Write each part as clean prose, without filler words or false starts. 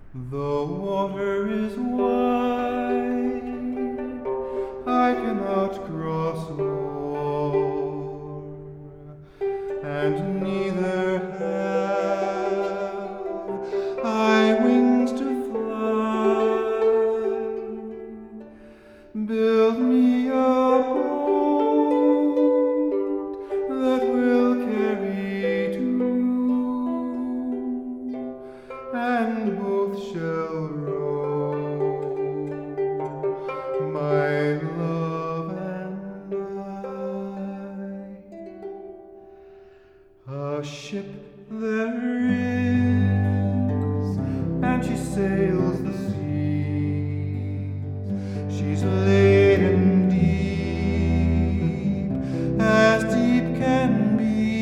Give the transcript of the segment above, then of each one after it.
The water is wide, I cannot cross o'er, and neither have I wings to fly. Build me a boat that will carry two, and both shall row, my love and I. A ship there is, and she sails the seas. She's laden deep, as deep can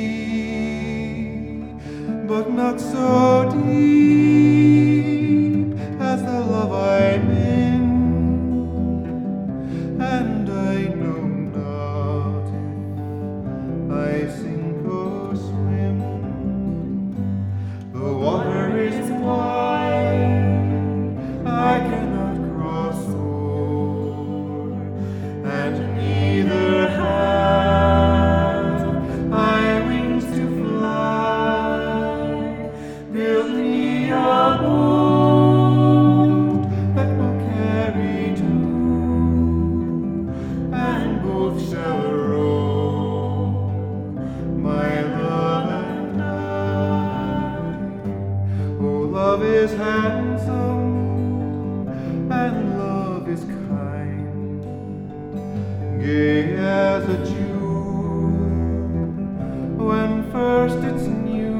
be, but not so deep as the love I'm in, and I know not if I sink or swim. The water is wide, I cannot cross o'er, and neither have I wings to fly. Build me a boat that will carry two, and both shall row, my love and I. Oh, love is handsome, and love is kind, gay as a June when first it's new.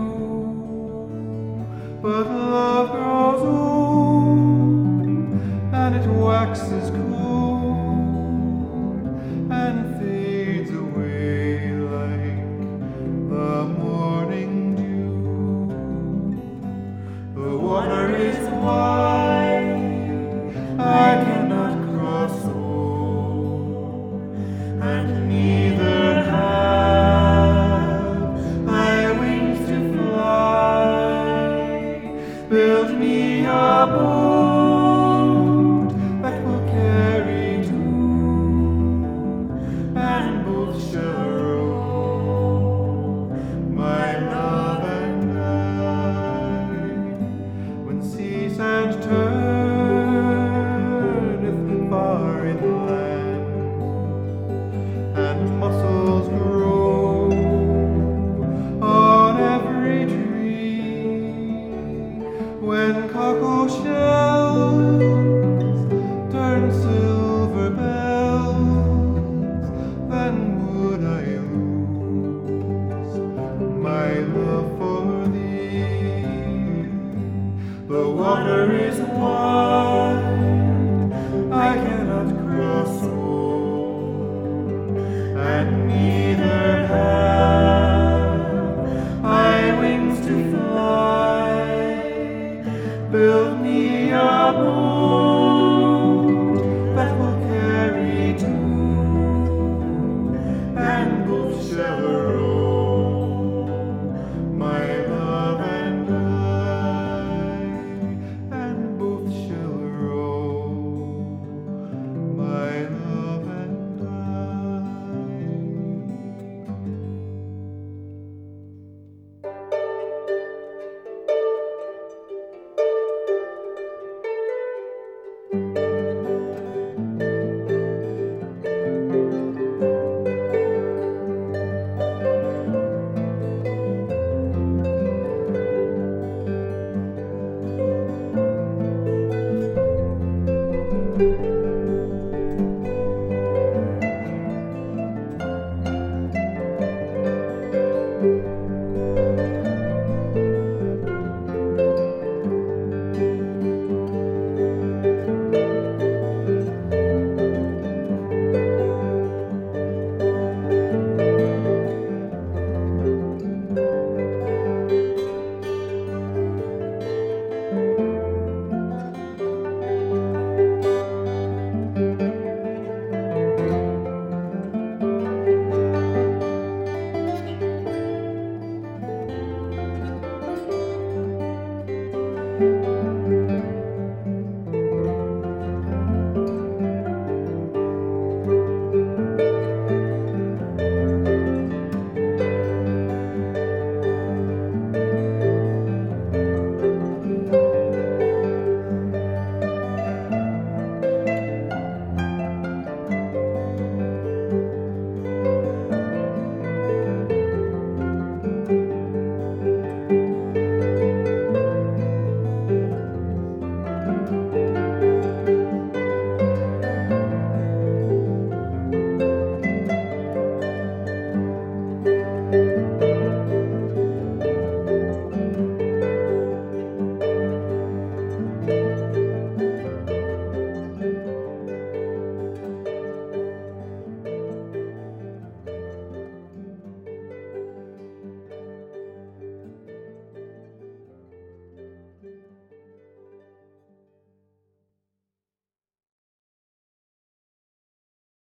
But love grows old, and it waxes cold, and fades away like the morning dew. The water is wide, I cannot cross o'er, and neither have I wings to fly. Build me a boat that will carry two, and both shall row, my love and I. When seas and turneth far inland, and mussels grow on every tree, when cockle shells turn silver bells, then would I lose my love for thee. The water is wide, I cannot cross o'er, and neither have I wings to fly. Build me a boat that will carry two, and both shall row, my love and I, and both shall row, my love and I.